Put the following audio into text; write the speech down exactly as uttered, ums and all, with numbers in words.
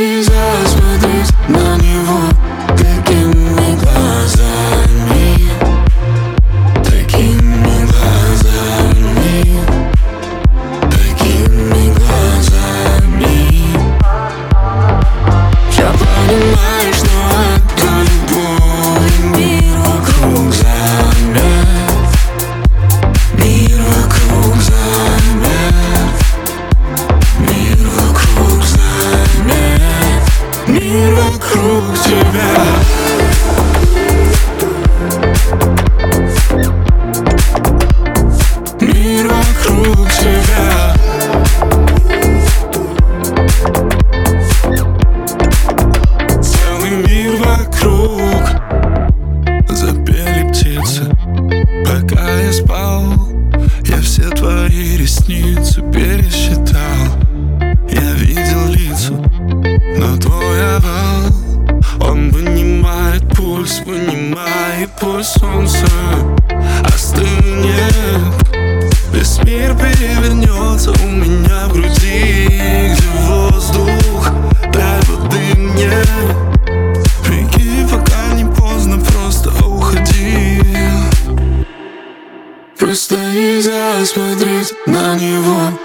и засмотреть на него такими глазами, такими глазами, такими глазами. Я понимаю, что это любовь, мир вокруг замер, мир вокруг замер, мир вокруг замер, мир вокруг тебя. Мир вокруг тебя. Целый мир вокруг. Запели птицы, пока я спал. Я все твои ресницы пересчитал. Я видел лица, но твой овал, он вынимает пульс, вынимает пульс солнца. Остынет, весь мир перевернется у меня в груди, где воздух, дай воды мне. Беги, пока не поздно, просто уходи. Просто и засмотреть на него